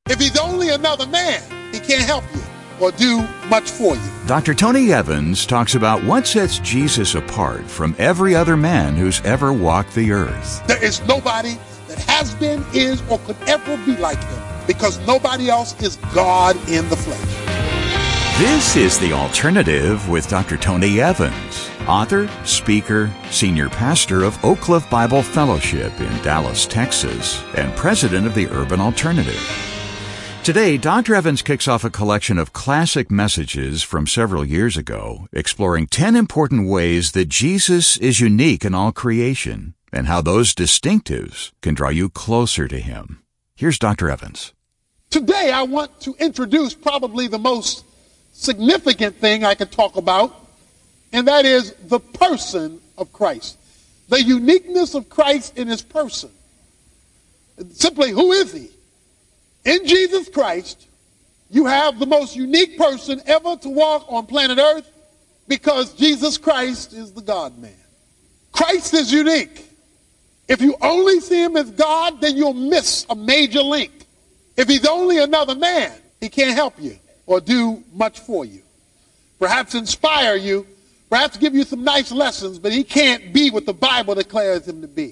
If he's only another man, he can't help you or do much for you. Dr. Tony Evans talks about what sets Jesus apart from every other man who's ever walked the earth. There is nobody that has been, is, or could ever be like him, because nobody else is God in the flesh. This is The Alternative with Dr. Tony Evans, author, speaker, senior pastor of Oak Cliff Bible Fellowship in Dallas, Texas, and president of the Urban Alternative. Today, Dr. Evans kicks off a collection of classic messages from several years ago, exploring 10 important ways that Jesus is unique in all creation and how those distinctives can draw you closer to him. Here's Dr. Evans. Today, I want to introduce probably the most significant thing I could talk about, and that is the person of Christ. The uniqueness of Christ in his person. Simply, who is he? In Jesus Christ, you have the most unique person ever to walk on planet Earth, because Jesus Christ is the God-man. Christ is unique. If you only see him as God, then you'll miss a major link. If he's only another man, he can't help you or do much for you. Perhaps inspire you, perhaps give you some nice lessons, but he can't be what the Bible declares him to be.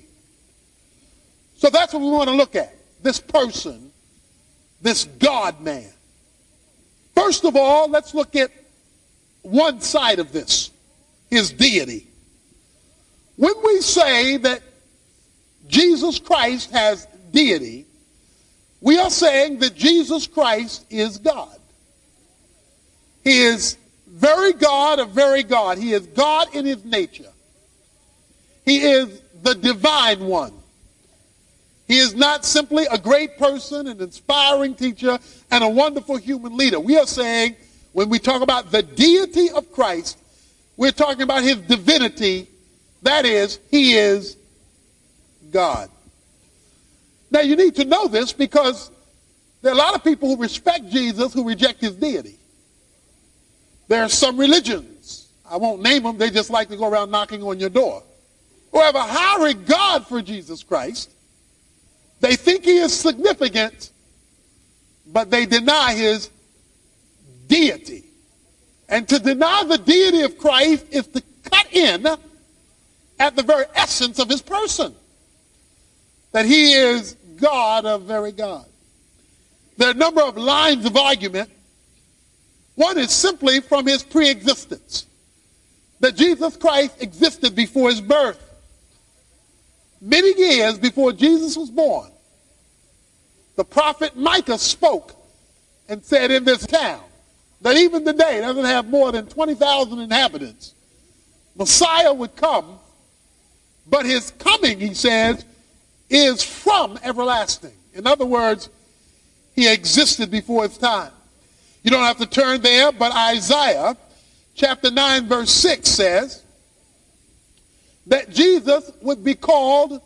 So that's what we want to look at, this person, this God-man. First of all, let's look at one side of this, his deity. When we say that Jesus Christ has deity, we are saying that Jesus Christ is God. He is very God of very God. He is God in his nature. He is the divine one. He is not simply a great person, an inspiring teacher, and a wonderful human leader. We are saying, when we talk about the deity of Christ, we're talking about his divinity. That is, he is God. Now, you need to know this, because there are a lot of people who respect Jesus who reject his deity. There are some religions, I won't name them, they just like to go around knocking on your door, who have a high regard for Jesus Christ. They think he is significant, but they deny his deity. And to deny the deity of Christ is to cut in at the very essence of his person, that he is God of very God. There are a number of lines of argument. One is simply from his pre-existence, that Jesus Christ existed before his birth. Many years before Jesus was born, the prophet Micah spoke and said in this town that even today doesn't have more than 20,000 inhabitants, Messiah would come, but his coming, he says, is from everlasting. In other words, he existed before his time. You don't have to turn there, but Isaiah chapter 9 verse 6 says that Jesus would be called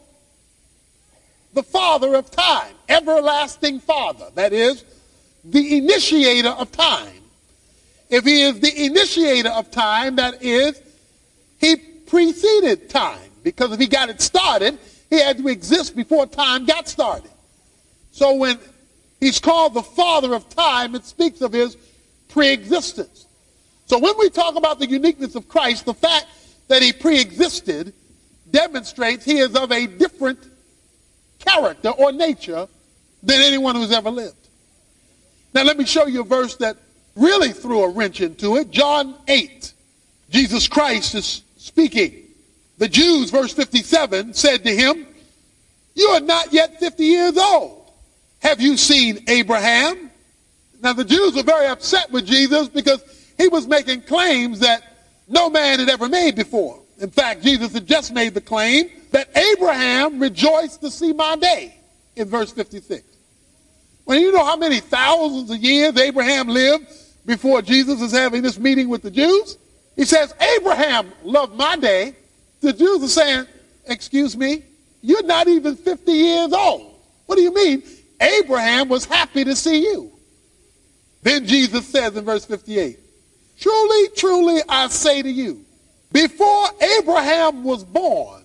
the Father of time, everlasting Father. That is, the initiator of time. If he is the initiator of time, that is, he preceded time. Because if he got it started, he had to exist before time got started. So when he's called the Father of time, it speaks of his pre-existence. So when we talk about the uniqueness of Christ, the fact that he pre-existed demonstrates he is of a different character or nature than anyone who's ever lived. Now let me show you a verse that really threw a wrench into it. John 8. Jesus Christ is speaking. The Jews, verse 57, said to him, "You are not yet 50 years old. Have you seen Abraham?" Now the Jews were very upset with Jesus because he was making claims that no man had ever made before. In fact, Jesus had just made the claim that Abraham rejoiced to see my day in verse 56. Well, you know how many thousands of years Abraham lived before Jesus is having this meeting with the Jews? He says, Abraham loved my day. The Jews are saying, excuse me, you're not even 50 years old. What do you mean? Abraham was happy to see you. Then Jesus says in verse 58, "Truly, truly, I say to you, before Abraham was born,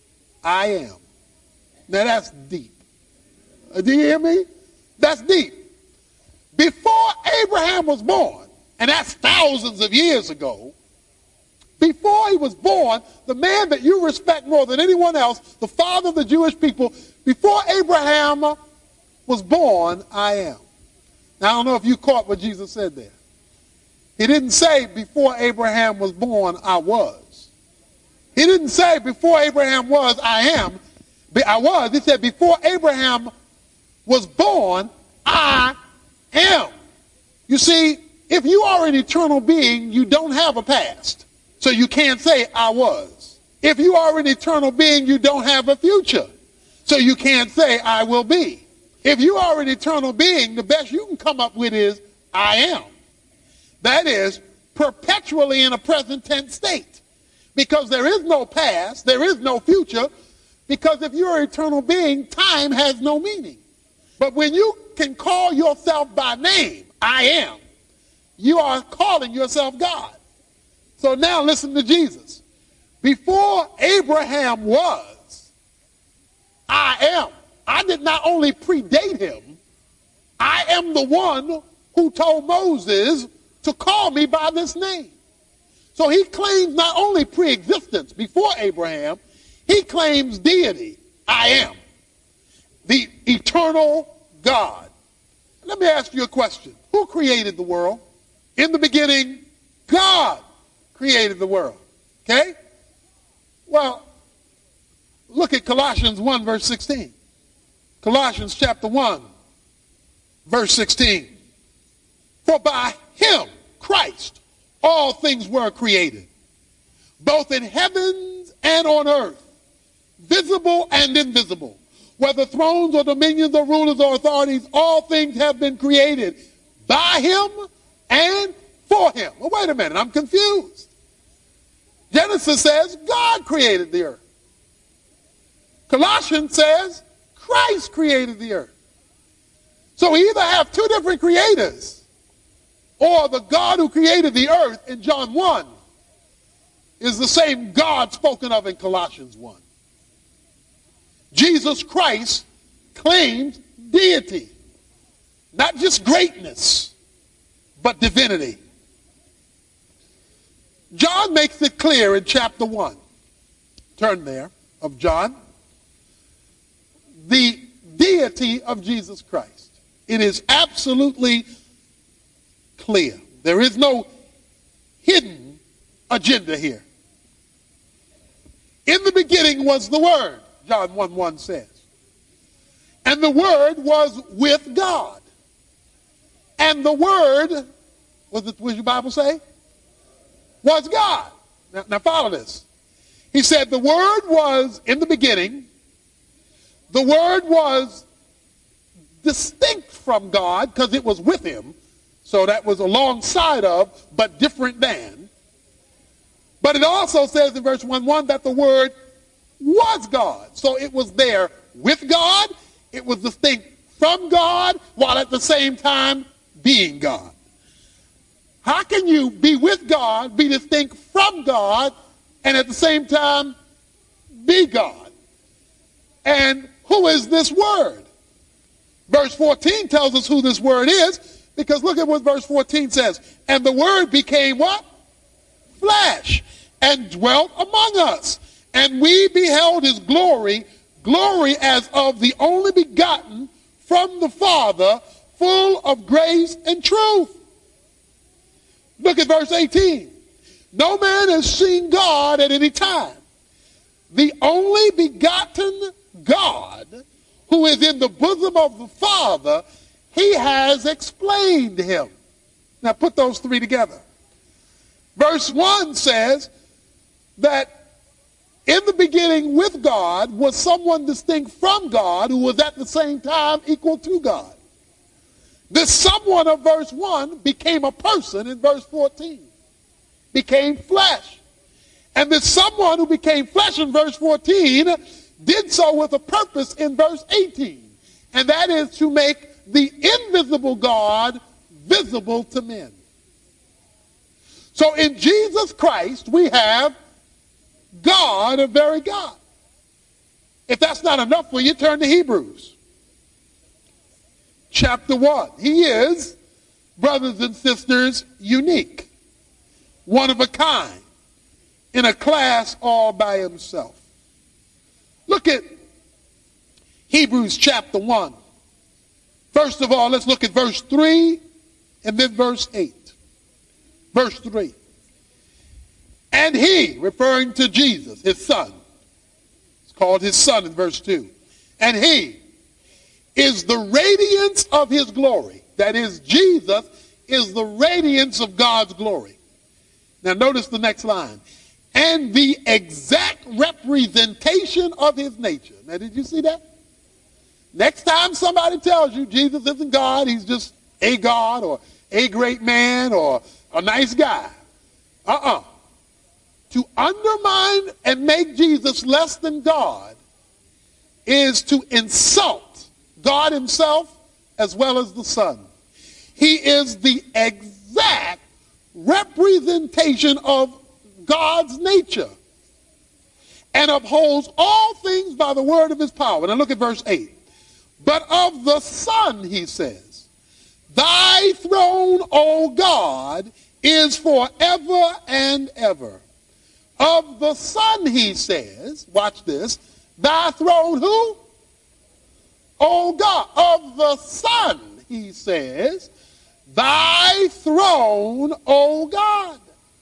I am." Now that's deep. Do you hear me? That's deep. Abraham was born, and that's thousands of years ago, before he was born, the man that you respect more than anyone else, the father of the Jewish people, before Abraham was born, I am. Now, I don't know if you caught what Jesus said there. He didn't say before Abraham was born, I was. He didn't say before Abraham was, I am. I was. He said before Abraham was born, I am. You see, if you are an eternal being, you don't have a past. So you can't say, I was. If you are an eternal being, you don't have a future. So you can't say, I will be. If you are an eternal being, the best you can come up with is, I am. That is, perpetually in a present tense state. Because there is no past, there is no future, because if you're an eternal being, time has no meaning. But when you can call yourself by name, I am, you are calling yourself God. So now listen to Jesus. Before Abraham was, I am. I did not only predate him, I am the one who told Moses to call me by this name. So he claims not only pre-existence before Abraham, he claims deity. I am. The eternal God. Let me ask you a question. Who created the world? In the beginning, God created the world. Okay? Well, look at Colossians 1, verse 16. Colossians chapter 1, verse 16. For by him, Christ, all things were created, both in heavens and on earth, visible and invisible. Whether thrones or dominions or rulers or authorities, all things have been created by him and for him. Well, wait a minute, I'm confused. Genesis says God created the earth. Colossians says Christ created the earth. So we either have two different creators, or the God who created the earth in John 1 is the same God spoken of in Colossians 1. Jesus Christ claims deity, not just greatness, but divinity. John makes it clear in chapter 1. Turn there, of John. The deity of Jesus Christ. It is absolutely clear. There is no hidden agenda here. In the beginning was the Word, John 1:1 says. And the Word was with God. And the Word, what does your Bible say? Was God. Now follow this. He said the Word was in the beginning. The Word was distinct from God because it was with him. So that was alongside of, but different than. But it also says in verse 1:1 that the Word was God. So it was there with God. It was distinct from God while at the same time being God. How can you be with God, be distinct from God, and at the same time be God? And who is this Word? Verse 14 tells us who this Word is, because look at what verse 14 says. And the Word became what? Flesh, and dwelt among us. And we beheld his glory, glory as of the only begotten from the Father, full of grace and truth. Look at verse 18. No man has seen God at any time. The only begotten God, who is in the bosom of the Father, he has explained him. Now put those three together. Verse 1 says that in the beginning with God was someone distinct from God who was at the same time equal to God. This someone of verse 1 became a person in verse 14. Became flesh. And this someone who became flesh in verse 14 did so with a purpose in verse 18. And that is to make the invisible God visible to men. So in Jesus Christ we have God, a very God. If that's not enough for you, turn to Hebrews. Chapter 1. He is brothers and sisters, unique, one of a kind, in a class all by himself. Look at Hebrews chapter 1. First of all, let's look at verse 3 and then verse 8. Verse 3. And he, referring to Jesus, his son, it's called his son in verse 2. And he is the radiance of his glory. That is, Jesus is the radiance of God's glory. Now notice the next line. And the exact representation of his nature. Now did you see that? Next time somebody tells you Jesus isn't God, he's just a God or a great man or a nice guy. To undermine and make Jesus less than God is to insult God himself as well as the Son. He is the exact representation of God's nature and upholds all things by the word of his power. Now look at verse 8. But of the Son, he says, thy throne, O God, is forever and ever. Of the Son, he says, watch this, thy throne, who? O God. Of the Son, he says, thy throne, O God.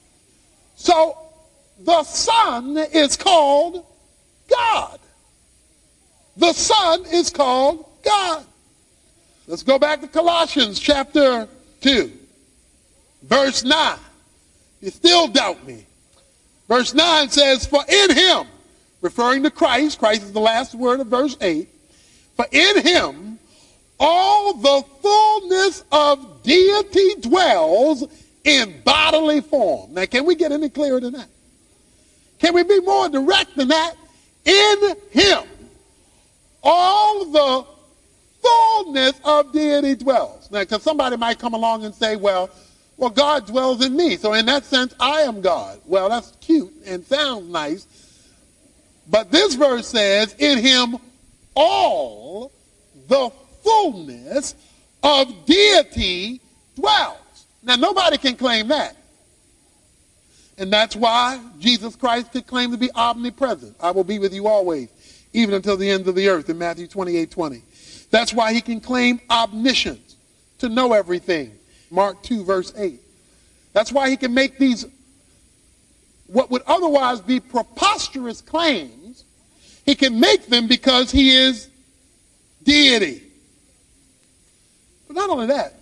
So the Son is called God. The Son is called God. Let's go back to Colossians chapter 2, verse 9. You still doubt me. Verse 9 says, for in him, referring to Christ, Christ is the last word of verse 8, for in him all the fullness of deity dwells in bodily form. Now, can we get any clearer than that? Can we be more direct than that? In him all the fullness of deity dwells. Now, because somebody might come along and say, well, God dwells in me, so in that sense, I am God. Well, that's cute and sounds nice. But this verse says, in him all the fullness of deity dwells. Now, nobody can claim that. And that's why Jesus Christ could claim to be omnipresent. I will be with you always, even until the end of the earth, in Matthew 28:20. That's why he can claim omniscience, to know everything. Mark 2, verse 8. That's why he can make these, what would otherwise be preposterous claims, he can make them because he is deity. But not only that,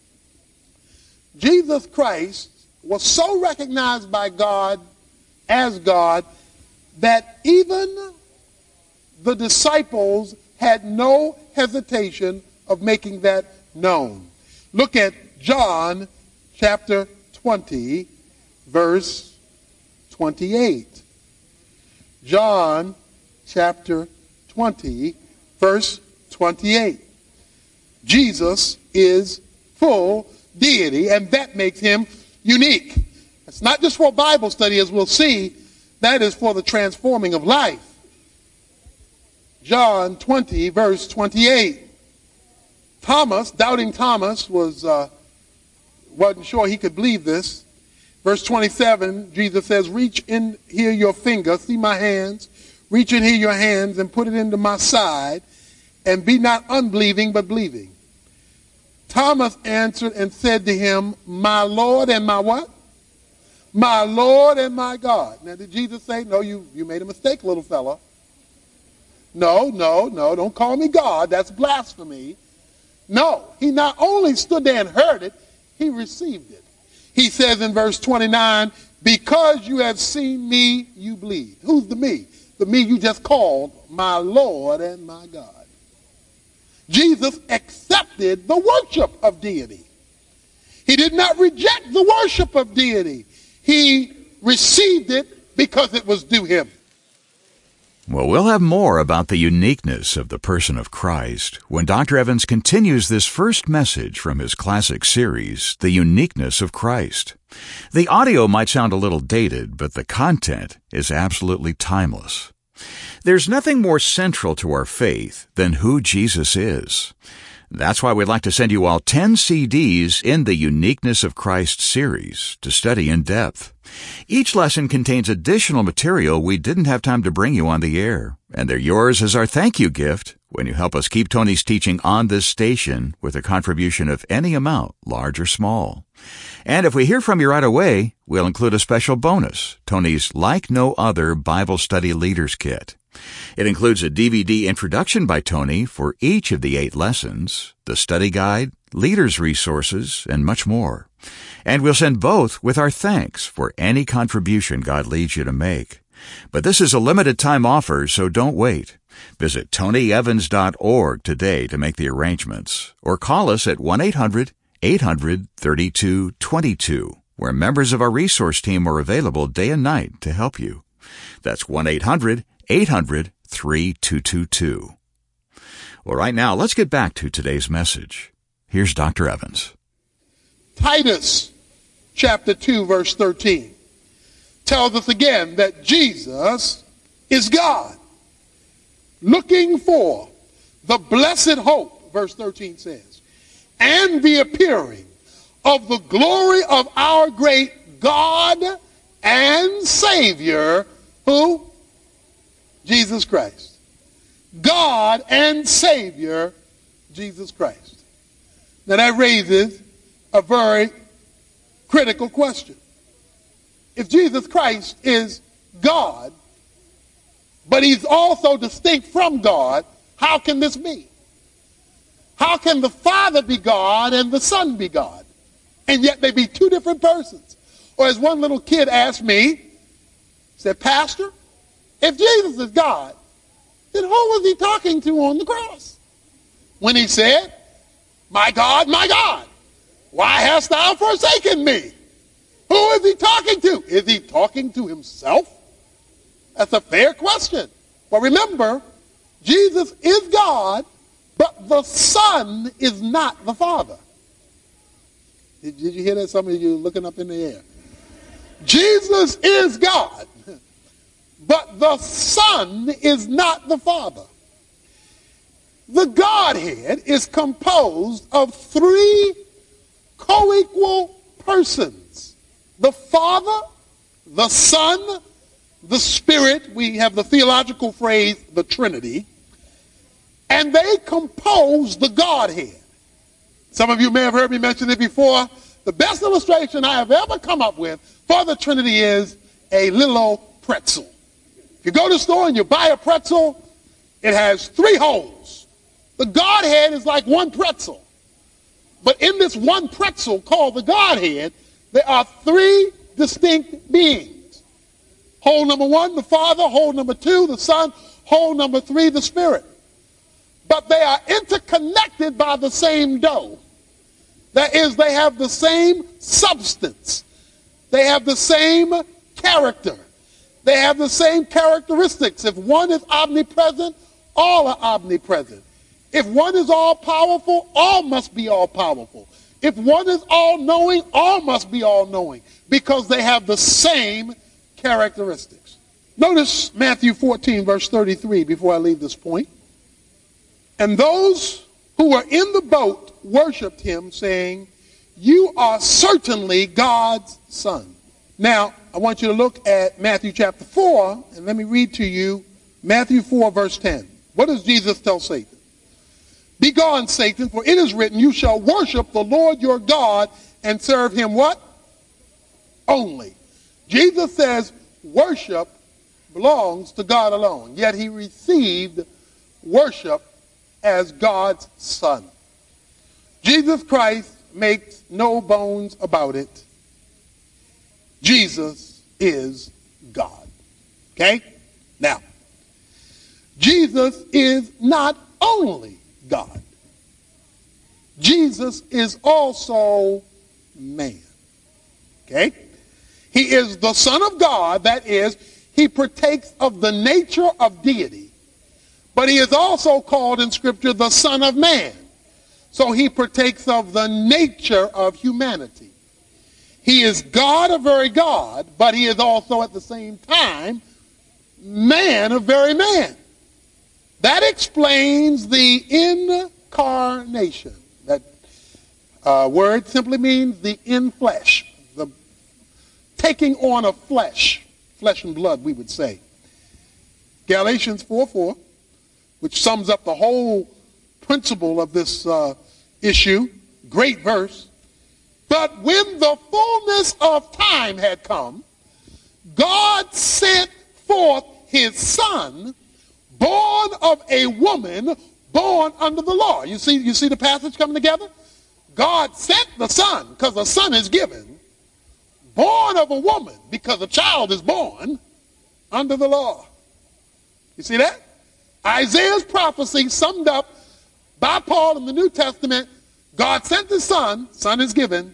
Jesus Christ was so recognized by God as God that even the disciples had no hesitation of making that known. Look at John chapter 20, verse 28. John chapter 20, verse 28. Jesus is full deity, and that makes him unique. It's not just for Bible study, as we'll see. That is for the transforming of life. John 20, verse 28. Thomas, doubting Thomas, wasn't sure he could believe this. Verse 27, Jesus says, reach in here your finger, see my hands, reach in here your hands and put it into my side, and be not unbelieving but believing. Thomas answered and said to him, my Lord and my what? My Lord and my God. Now, did Jesus say, no, you made a mistake, little fella. No, don't call me God. That's blasphemy. No, he not only stood there and heard it, he received it. He says in verse 29, because you have seen me, you believe. Who's the me? The me you just called my Lord and my God. Jesus accepted the worship of deity. He did not reject the worship of deity. He received it because it was due him. Well, we'll have more about the uniqueness of the person of Christ when Dr. Evans continues this first message from his classic series, The Uniqueness of Christ. The audio might sound a little dated, but the content is absolutely timeless. There's nothing more central to our faith than who Jesus is. That's why we'd like to send you all 10 CDs in the Uniqueness of Christ series to study in depth. Each lesson contains additional material we didn't have time to bring you on the air, and they're yours as our thank you gift when you help us keep Tony's teaching on this station with a contribution of any amount, large or small. And if we hear from you right away, we'll include a special bonus, Tony's Like No Other Bible Study Leaders Kit. It includes a DVD introduction by Tony for each of the 8 lessons, the study guide, leaders' resources, and much more. And we'll send both with our thanks for any contribution God leads you to make. But this is a limited time offer, so don't wait. Visit TonyEvans.org today to make the arrangements, or call us at 1-800-800-3222, where members of our resource team are available day and night to help you. That's 1-800-800-3222. Well, right now, let's get back to today's message. Here's Dr. Evans. Titus chapter 2, verse 13 tells us again that Jesus is God, looking for the blessed hope, verse 13 says, and the appearing of the glory of our great God and Savior, who? Jesus Christ. God and Savior, Jesus Christ. Now that raises a very critical question. If Jesus Christ is God, but he's also distinct from God, how can this be? How can the Father be God and the Son be God? And yet they be two different persons. Or as one little kid asked me, said, Pastor, if Jesus is God, then who was he talking to on the cross? When he said, my God, why hast thou forsaken me? Who is he talking to? Is he talking to himself? That's a fair question. But remember, Jesus is God, but the Son is not the Father. Did you hear that? Some of you looking up in the air. Jesus is God, but the Son is not the Father. The Godhead is composed of 3 co-equal persons. The Father, the Son, the Spirit. We have the theological phrase, the Trinity. And they compose the Godhead. Some of you may have heard me mention it before. The best illustration I have ever come up with for the Trinity is a little old pretzel. If you go to the store and you buy a pretzel, it has 3 holes. The Godhead is like one pretzel. But in this one pretzel called the Godhead, there are 3 distinct beings. Hole number 1, the Father. Hole number 2, the Son. Hole number 3, the Spirit. But they are interconnected by the same dough. That is, they have the same substance. They have the same character. They have the same characteristics. If one is omnipresent, all are omnipresent. If one is all-powerful, all must be all-powerful. If one is all-knowing, all must be all-knowing, because they have the same characteristics. Notice Matthew 14, verse 33, before I leave this point. And those who were in the boat worshiped him, saying, you are certainly God's Son. Now, I want you to look at Matthew chapter 4, and let me read to you Matthew 4, verse 10. What does Jesus tell Satan? Begone, Satan, for it is written, you shall worship the Lord your God and serve him what? Only. Jesus says worship belongs to God alone, yet he received worship as God's Son. Jesus Christ makes no bones about it. Jesus is God. Okay? Now, Jesus is not only God. Jesus is also man. Okay? He is the Son of God, that is, he partakes of the nature of deity. But he is also called in Scripture the Son of Man. So he partakes of the nature of humanity. He is God, a very God, but he is also at the same time man, a very man. That explains the incarnation. That word simply means the in flesh, the taking on of flesh and blood, we would say. Galatians 4:4, which sums up the whole principle of this issue, great verse. But when the fullness of time had come, God sent forth his son, born of a woman, born under the law. You see the passage coming together? God sent the son, because the son is given, born of a woman, because a child is born under the law. You see that? Isaiah's prophecy summed up by Paul in the New Testament. God sent the son is given,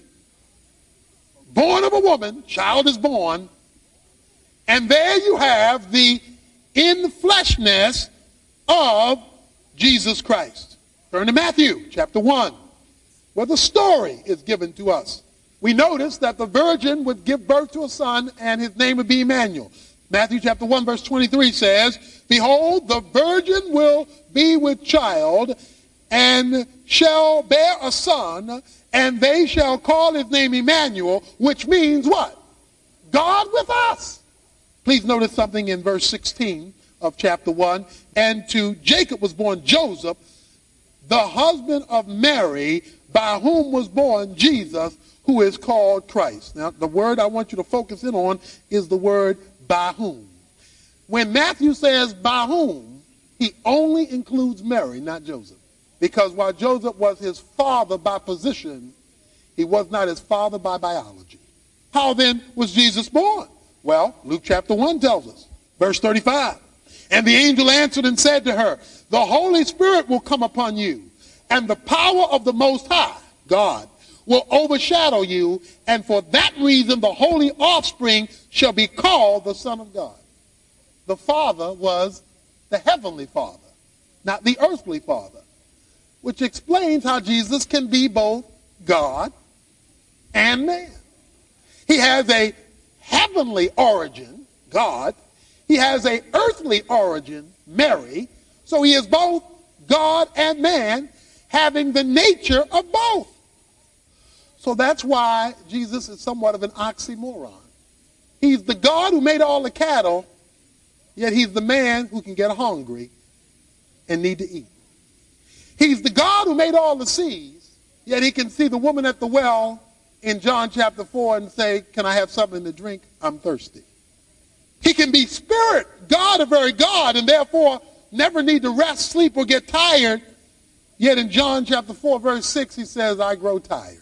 born of a woman, child is born, and there you have the in-fleshness of Jesus Christ. Turn to Matthew chapter 1, where the story is given to us. We notice that the virgin would give birth to a son, and his name would be Emmanuel. Matthew chapter 1, verse 23 says, Behold, the virgin will be with child, and shall bear a son, and they shall call his name Emmanuel, which means what? God with us. Please notice something in verse 16 of chapter 1. And to Jacob was born Joseph, the husband of Mary, by whom was born Jesus, who is called Christ. Now, the word I want you to focus in on is the word by whom. When Matthew says by whom, he only includes Mary, not Joseph. Because while Joseph was his father by position, he was not his father by biology. How then was Jesus born? Well, Luke chapter 1 tells us, verse 35. And the angel answered and said to her, The Holy Spirit will come upon you, and the power of the Most High, God, will overshadow you, and for that reason the holy offspring shall be called the Son of God. The Father was the heavenly Father, not the earthly Father, which explains how Jesus can be both God and man. He has a heavenly origin, God. He has an earthly origin, Mary. So he is both God and man, having the nature of both. So that's why Jesus is somewhat of an oxymoron. He's the God who made all the cattle, yet he's the man who can get hungry and need to eat. He's the God who made all the seas, yet he can see the woman at the well in John chapter 4 and say, Can I have something to drink? I'm thirsty. He can be spirit, God, a very God, and therefore never need to rest, sleep, or get tired. Yet in John chapter 4, verse 6, he says, I grow tired.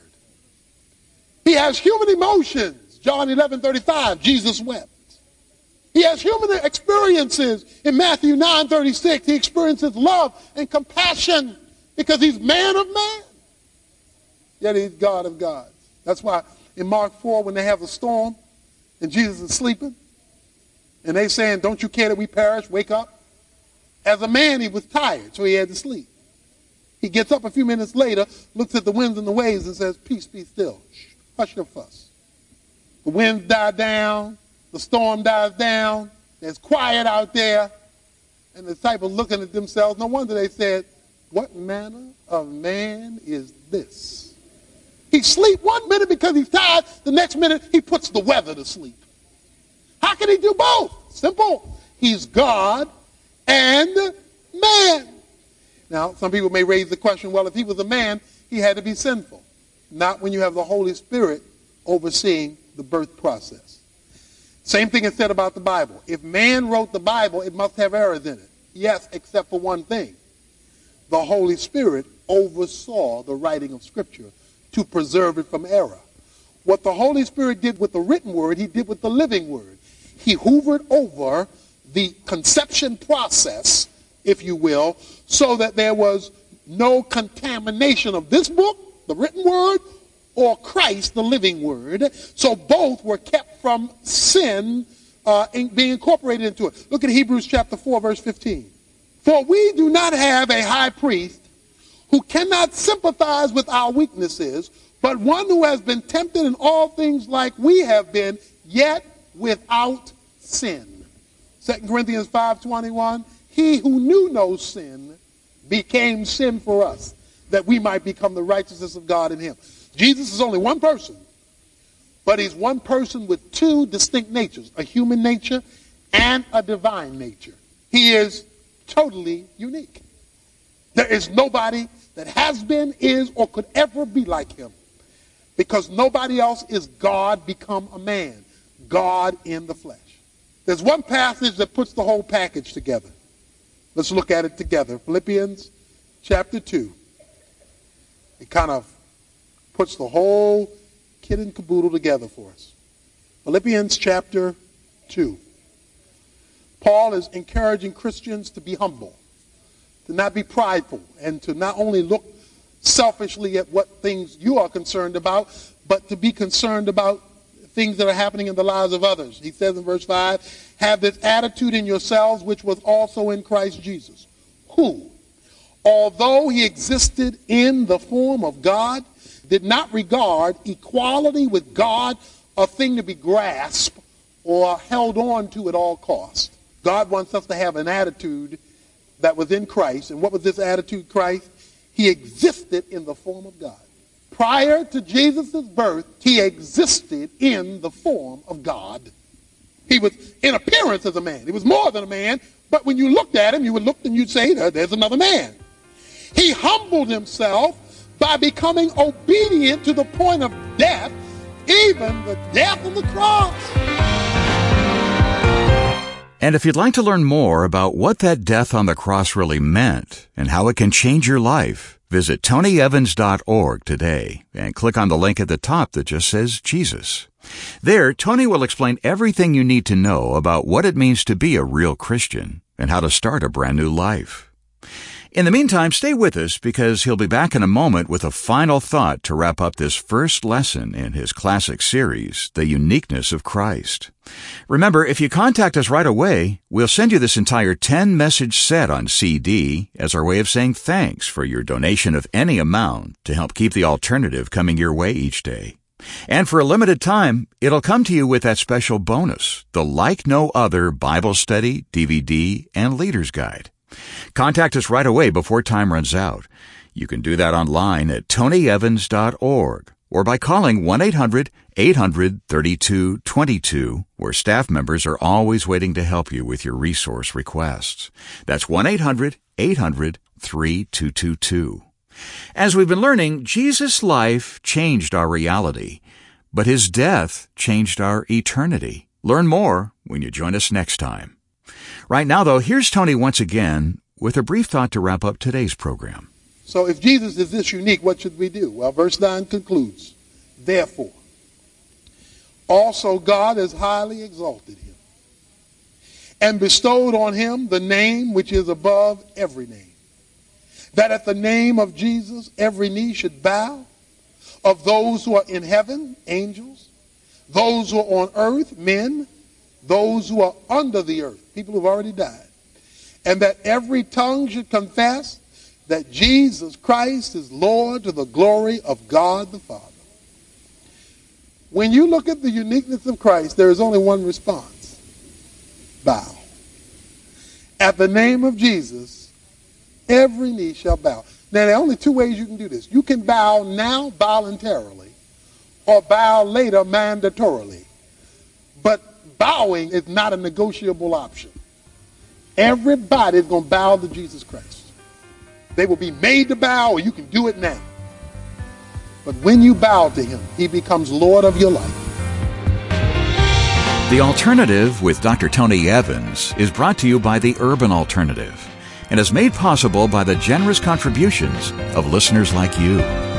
He has human emotions. John 11:35, Jesus wept. He has human experiences. In Matthew 9:36, he experiences love and compassion because he's man of man. Yet he's God of gods. That's why in Mark 4, when they have a storm and Jesus is sleeping, and they saying, Don't you care that we perish? Wake up. As a man, he was tired, so he had to sleep. He gets up a few minutes later, looks at the winds and the waves, and says, Peace, be still. Shh, hush your fuss. The winds die down. The storm dies down. There's quiet out there. And the disciples looking at themselves. No wonder they said, What manner of man is this? He sleeps 1 minute because he's tired. The next minute, he puts the weather to sleep. How can he do both? Simple. He's God and man. Now, some people may raise the question, well, if he was a man, he had to be sinful. Not when you have the Holy Spirit overseeing the birth process. Same thing is said about the Bible. If man wrote the Bible, it must have errors in it. Yes, except for one thing. The Holy Spirit oversaw the writing of Scripture to preserve it from error. What the Holy Spirit did with the written word, he did with the living word. He hovered over the conception process, if you will, so that there was no contamination of this book, the written word, or Christ, the living word. So both were kept from sin being incorporated into it. Look at Hebrews chapter 4, verse 15. For we do not have a high priest who cannot sympathize with our weaknesses, but one who has been tempted in all things like we have been, yet without sin. 2 Corinthians 5:21, he who knew no sin became sin for us, that we might become the righteousness of God in him. Jesus is only one person, but he's one person with two distinct natures, a human nature and a divine nature. He is totally unique. There is nobody that has been, is, or could ever be like him, because nobody else is God become a man, God in the flesh. There's one passage that puts the whole package together. Let's look at it together. Philippians chapter 2. It kind of puts the whole kit and caboodle together for us. Philippians chapter 2. Paul is encouraging Christians to be humble, to not be prideful, and to not only look selfishly at what things you are concerned about, but to be concerned about things that are happening in the lives of others. He says in verse 5, have this attitude in yourselves which was also in Christ Jesus, who, although he existed in the form of God, did not regard equality with God a thing to be grasped or held on to at all costs. God wants us to have an attitude that was in Christ. And what was this attitude, Christ? He existed in the form of God. Prior to Jesus' birth, he existed in the form of God. He was in appearance as a man. He was more than a man, but when you looked at him, you would look and you'd say, there's another man. He humbled himself by becoming obedient to the point of death, even the death of the cross. And if you'd like to learn more about what that death on the cross really meant and how it can change your life, visit tonyevans.org today and click on the link at the top that just says Jesus. There, Tony will explain everything you need to know about what it means to be a real Christian and how to start a brand new life. In the meantime, stay with us because he'll be back in a moment with a final thought to wrap up this first lesson in his classic series, The Uniqueness of Christ. Remember, if you contact us right away, we'll send you this entire 10-message set on CD as our way of saying thanks for your donation of any amount to help keep the alternative coming your way each day. And for a limited time, it'll come to you with that special bonus, the Like No Other Bible Study, DVD, and Leader's Guide. Contact us right away before time runs out. You can do that online at tonyevans.org or by calling 1-800-800-3222, where staff members are always waiting to help you with your resource requests. That's 1-800-800-3222. As we've been learning, Jesus' life changed our reality, but his death changed our eternity. Learn more when you join us next time. Right now, though, here's Tony once again with a brief thought to wrap up today's program. So if Jesus is this unique, what should we do? Well, verse 9 concludes, therefore, also God has highly exalted him and bestowed on him the name which is above every name, that at the name of Jesus every knee should bow, of those who are in heaven, angels, those who are on earth, men, those who are under the earth, people who have already died, and that every tongue should confess that Jesus Christ is Lord to the glory of God the Father. When you look at the uniqueness of Christ, there is only one response: bow. At the name of Jesus, every knee shall bow. Now, there are only two ways you can do this. You can bow now voluntarily, or bow later mandatorily. But bowing is not a negotiable option. Everybody is going to bow to Jesus Christ. They will be made to bow, or you can do it now. But when you bow to him, he becomes Lord of your life. The Alternative with Dr. Tony Evans is brought to you by the Urban Alternative and is made possible by the generous contributions of listeners like you.